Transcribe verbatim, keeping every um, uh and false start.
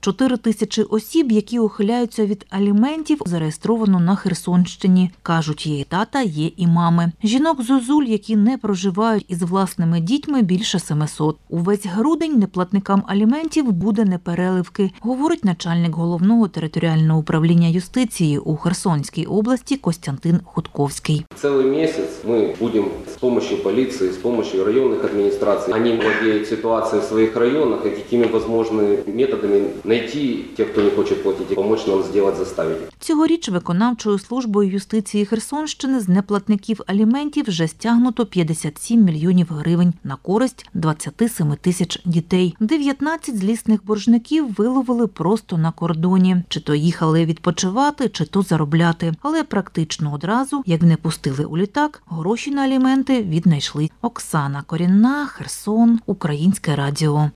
Чотири тисячі осіб, які ухиляються від аліментів, зареєстровано на Херсонщині. Кажуть, є і тата, є і мами. Жінок-зозуль, які не проживають із власними дітьми, більше семисот. Увесь грудень неплатникам аліментів буде непереливки, говорить начальник Головного територіального управління юстиції у Херсонській області Костянтин Хутковський. Целый месяц мы будем с помощью полиции, с помощью районных администраций, они владеют ситуацией в своих районах, и какими возможными методами найти тех, кто не хочет платить, и помочь нам сделать, заставить. Цьогоріч виконавчою службою юстиції Херсонщини з неплатників аліментів вже стягнуто п'ятдесят сім мільйонів гривень на користь двадцять сім тисяч дітей. дев'ятнадцять злісних боржників виловили просто на кордоні. Чи то їхали відпочивати, чи то заробляти. Але практично одразу, як не пустили у літак, гроші на аліменти віднайшли. Оксана Корінна, Херсон, Українське радіо.